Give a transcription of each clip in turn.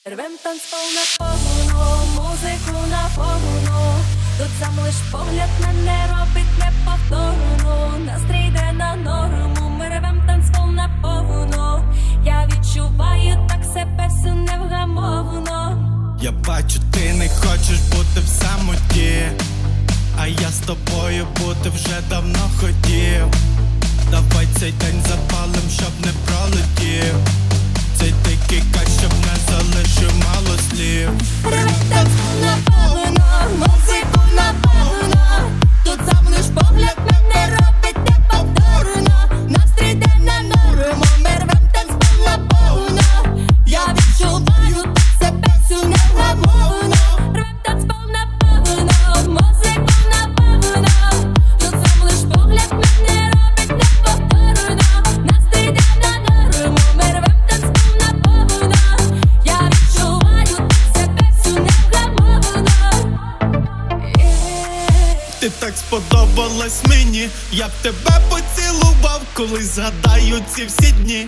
Рвем танцпол наповну, музику наповну. Тут сам лиш погляд мене робить неповторну. Настрій йде на норму, ми рвем танцпол наповну. Я відчуваю так себе всю невгамовно. Я бачу, ти не хочеш бути в самоті, а я з тобою бути вже давно хотів. Давай цей день запалим, щоб не пролетів. Цей дикий кайф, щоб не залишив мало слів. Рвем танцпол наповну, музику наповну. Тут сам лиш погляд мене робить неповторно. Настрій йде на норму, ми рвем танцпол наповну. Я відчуваю так себе всю невгамовно. Рвем танцпол наповну, музику наповну. Тут сам лиш погляд мене робить неповторно. Настрій йде на норму, ми рвем танцпол наповну. Я відчуваю так себе всю невгамовно. Ти так сподобалась мені, я б тебе поцілував, коли згадаю ці всі дні.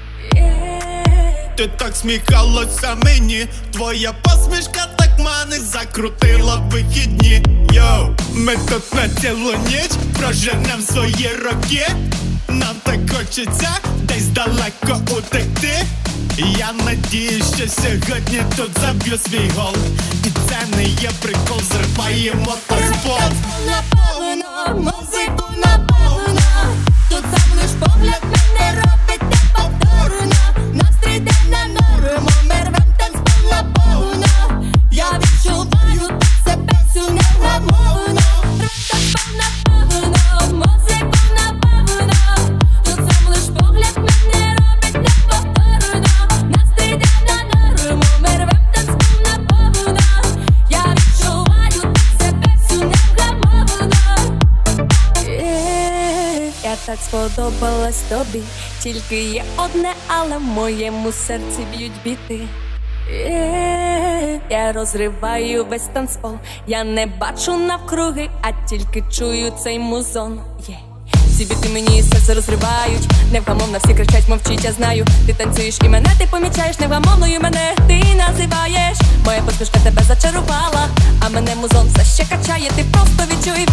Ти так сміхалася мені, твоя посмішка так мене закрутила в вихідні. Йоу, ми тут на цілу ніч проженем свої роки. Нам так хочеться десь далеко утекти. Я надіюсь, що сьогодні тут заб'ю свій гол. І це не є прикол, зриваємо танцпол. Наповну, музику наповну. Тут сам лиш погляд мене робить неповторно. Настрій йде на норму, ми рвем танцпол наповну. Я відчуваю так себе всю невгамовно. Рвем танцпол наповну, музику наповну. Тут сам лиш погляд мене робить неповторно. Настрій йде на норму, ми рвем танцпол наповну. Я відчуваю так себе всю невгамовно. Я так сподобалась тобі, тільки є одне, але в моєму серці б'ють біти. Я розриваю весь танцпол, я не бачу навкруги, а тільки чую цей музон. Всі біти мені серце розривають, невгамовно всі кричать, мовчить, я знаю. Ти танцюєш і мене ти помічаєш, невгамовною мене ти називаєш. Моя посмішка тебе зачарувала, а мене музон все ще качає, ти просто відчуй.